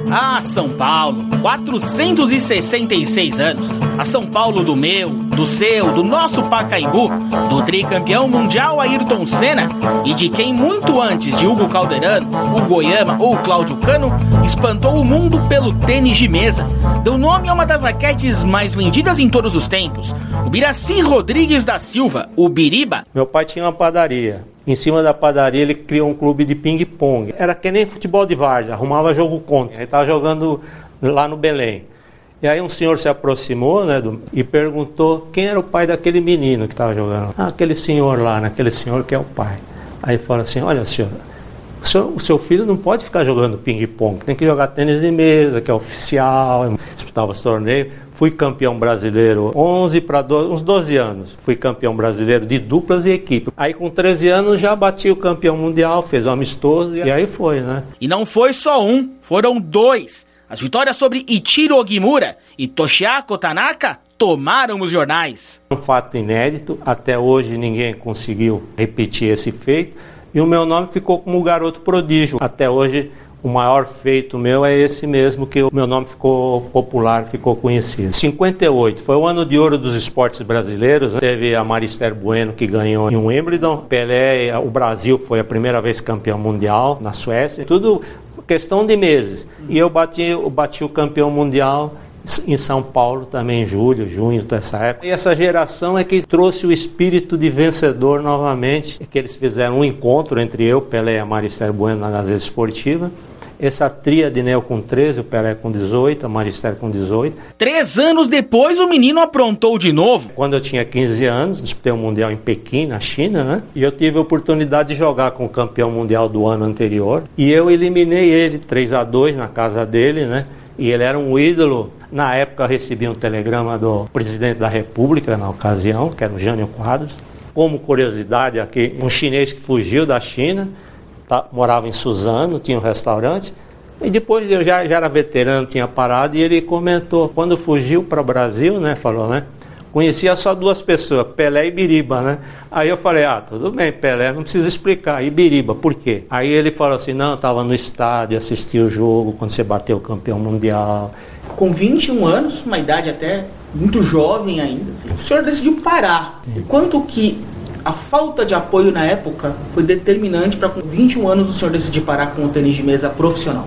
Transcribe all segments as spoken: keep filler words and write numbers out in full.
Ah, São Paulo, quatrocentos e sessenta e seis anos. A São Paulo do meu, do seu, do nosso Pacaembu, do tricampeão mundial Ayrton Senna e de quem muito antes de Hugo Calderano, o Goiama ou o Cláudio Cano, espantou o mundo pelo tênis de mesa. Deu nome a uma das raquetes mais vendidas em todos os tempos, o Biraci Rodrigues da Silva, o Biriba. Meu pai tinha uma padaria. Em cima da padaria ele criou um clube de ping-pong. Era que nem futebol de várzea, arrumava jogo contra. Ele estava jogando lá no Belém. E aí um senhor se aproximou, né, do, e perguntou quem era o pai daquele menino que estava jogando. Ah, aquele senhor lá, naquele senhor que é o pai. Aí ele falou assim, olha senhor, o seu, o seu filho não pode ficar jogando ping-pong, tem que jogar tênis de mesa, que é oficial, disputava os torneios. Fui campeão brasileiro onze para doze, uns doze anos. Fui campeão brasileiro de duplas e equipe. Aí com treze anos já bati o campeão mundial, fez um amistoso e aí foi, né? E não foi só um, foram dois. As vitórias sobre Ichiro Ogimura e Toshiako Tanaka tomaram os jornais. Um fato inédito, até hoje ninguém conseguiu repetir esse feito. E o meu nome ficou como garoto prodígio. Até hoje o maior feito meu é esse mesmo, que o meu nome ficou popular, ficou conhecido. cinquenta e oito, foi o ano de ouro dos esportes brasileiros. Teve a Marister Bueno, que ganhou em Wimbledon. Pelé, o Brasil foi a primeira vez campeão mundial na Suécia. Tudo questão de meses. E eu bati, eu bati o campeão mundial em São Paulo também, em julho, junho, dessa época. E essa geração é que trouxe o espírito de vencedor novamente, que eles fizeram um encontro entre eu, Pelé e a Marister Bueno na Gazeta Esportiva. Essa tríade, né, eu com treze, o Pelé com dezoito, a Marister com dezoito. Três anos depois, o menino aprontou de novo. Quando eu tinha quinze anos, disputei o Mundial em Pequim, na China, né? E eu tive a oportunidade de jogar com o campeão mundial do ano anterior. E eu eliminei ele três a dois na casa dele, né? E ele era um ídolo. Na época eu recebi um telegrama do presidente da República, na ocasião, que era o Jânio Quadros. Como curiosidade aqui, um chinês que fugiu da China, tá, morava em Suzano, tinha um restaurante. E depois eu já, já era veterano, tinha parado, e ele comentou, quando fugiu para o Brasil, né, falou, né? Conhecia só duas pessoas, Pelé e Biriba, né? Aí eu falei, ah, tudo bem, Pelé, não precisa explicar. E Biriba, por quê? Aí ele falou assim, não, eu estava no estádio, assisti o jogo, quando você bateu o campeão mundial. Com vinte e um anos, uma idade até muito jovem ainda, o senhor decidiu parar. E quanto que a falta de apoio na época foi determinante para com vinte e um anos o senhor decidir parar com o tênis de mesa profissional?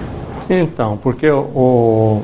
Então, porque o, o,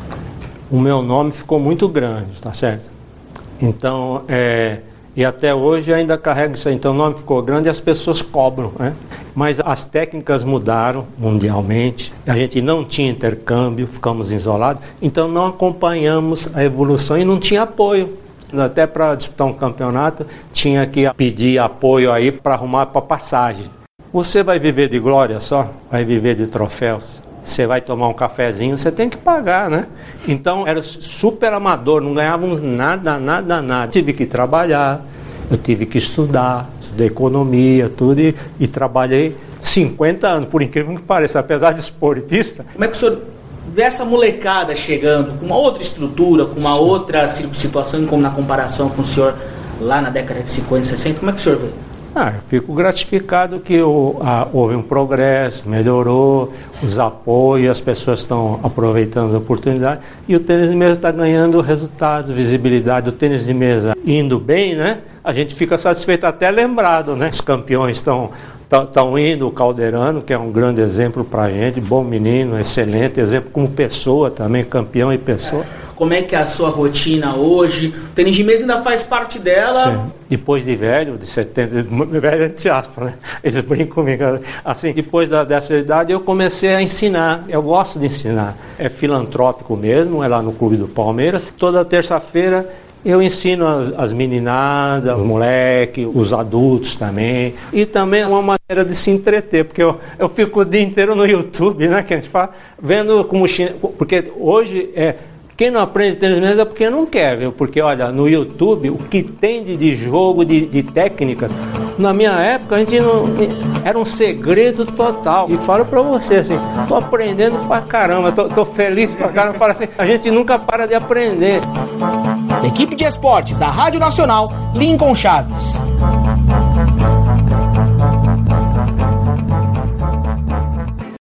o meu nome ficou muito grande, tá certo? Então, é, e até hoje ainda carrego isso aí. Então o nome ficou grande e as pessoas cobram, né? Mas as técnicas mudaram mundialmente, a gente não tinha intercâmbio, ficamos isolados, então não acompanhamos a evolução e não tinha apoio. Até para disputar um campeonato, tinha que pedir apoio aí para arrumar para passagem. Você vai viver de glória só? Vai viver de troféus? Você vai tomar um cafezinho, você tem que pagar, né? Então era super amador, não ganhávamos nada, nada, nada. Tive que trabalhar, eu tive que estudar, estudei economia, tudo, e, e trabalhei cinquenta anos, por incrível que pareça, apesar de esportista. Como é que o senhor vê essa molecada chegando com uma outra estrutura, com uma Sim. outra situação, como na comparação com o senhor lá na década de cinquenta, sessenta, como é que o senhor vê? Ah, eu fico gratificado que o, a, houve um progresso, melhorou, os apoios, as pessoas estão aproveitando as oportunidades e o tênis de mesa está ganhando resultados, visibilidade. O tênis de mesa indo bem, né? A gente fica satisfeito, até lembrado, né? Os campeões estão estão indo, o Calderano, que é um grande exemplo para a gente, bom menino, excelente exemplo como pessoa também, campeão e pessoa. Como é que é a sua rotina hoje? O tênis de mesa ainda faz parte dela? Sim. Depois de velho, de setenta, velho entre aspas, né? Eles brincam comigo. Assim, depois da, dessa idade eu comecei a ensinar. Eu gosto de ensinar. É filantrópico mesmo, é lá no Clube do Palmeiras. Toda terça-feira eu ensino as, as meninadas, os moleques, os adultos também. E também é uma maneira de se entreter, porque eu, eu fico o dia inteiro no YouTube, né? Que a gente fala, vendo como... Porque hoje é... Quem não aprende tênis de mesa é porque não quer, viu? Porque, olha, no YouTube, o que tem de, de jogo, de, de técnicas, na minha época, a gente não... Era um segredo total. E falo pra você, assim, tô aprendendo pra caramba, tô, tô feliz pra caramba, falo assim, a gente nunca para de aprender. Equipe de esportes da Rádio Nacional, Lincoln Chaves.